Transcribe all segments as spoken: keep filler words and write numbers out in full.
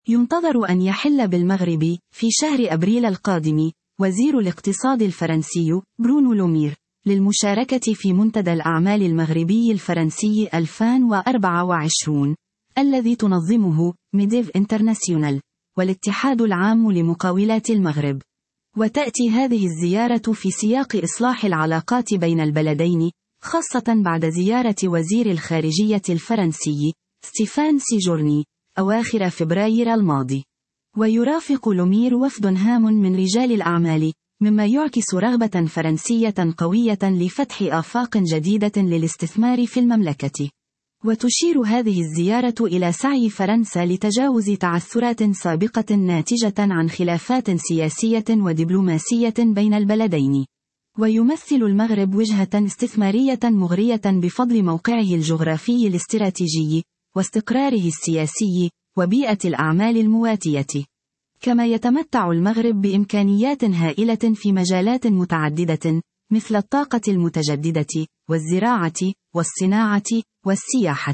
ينتظر أن يحل بالمغرب في شهر أبريل القادم وزير الاقتصاد الفرنسي برونو لومير للمشاركة في منتدى الأعمال المغربي الفرنسي ألفين وأربعة وعشرين الذي تنظمه ميديف انترناسيونال والاتحاد العام لمقاولات المغرب. وتأتي هذه الزيارة في سياق إصلاح العلاقات بين البلدين، خاصة بعد زيارة وزير الخارجية الفرنسي ستيفان سيجورني أواخر فبراير الماضي. ويرافق لومير وفد هام من رجال الأعمال، مما يعكس رغبة فرنسية قوية لفتح آفاق جديدة للاستثمار في المملكة. وتشير هذه الزيارة إلى سعي فرنسا لتجاوز تعثرات سابقة ناتجة عن خلافات سياسية ودبلوماسية بين البلدين. ويمثل المغرب وجهة استثمارية مغرية بفضل موقعه الجغرافي الاستراتيجي، واستقراره السياسي، وبيئة الأعمال المواتية. كما يتمتع المغرب بإمكانيات هائلة في مجالات متعددة، مثل الطاقة المتجددة، والزراعة، والصناعة، والسياحة.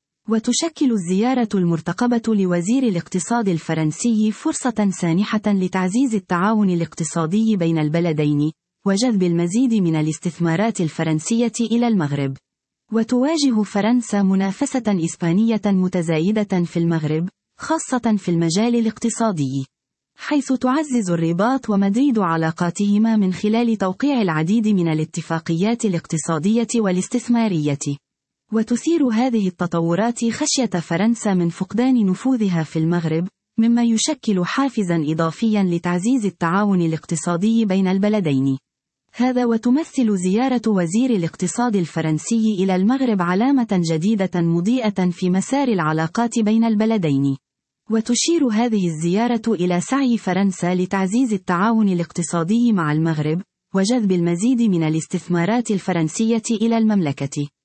وتشكل الزيارة المرتقبة لوزير الاقتصاد الفرنسي فرصة سانحة لتعزيز التعاون الاقتصادي بين البلدين، وجذب المزيد من الاستثمارات الفرنسية إلى المغرب. وتواجه فرنسا منافسة إسبانية متزايدة في المغرب، خاصة في المجال الاقتصادي، حيث تعزز الرباط ومدريد علاقاتهما من خلال توقيع العديد من الاتفاقيات الاقتصادية والاستثمارية. وتثير هذه التطورات خشية فرنسا من فقدان نفوذها في المغرب، مما يشكل حافزا إضافيا لتعزيز التعاون الاقتصادي بين البلدين. هذا وتمثل زيارة وزير الاقتصاد الفرنسي إلى المغرب علامة جديدة مضيئة في مسار العلاقات بين البلدين. وتشير هذه الزيارة إلى سعي فرنسا لتعزيز التعاون الاقتصادي مع المغرب، وجذب المزيد من الاستثمارات الفرنسية إلى المملكة.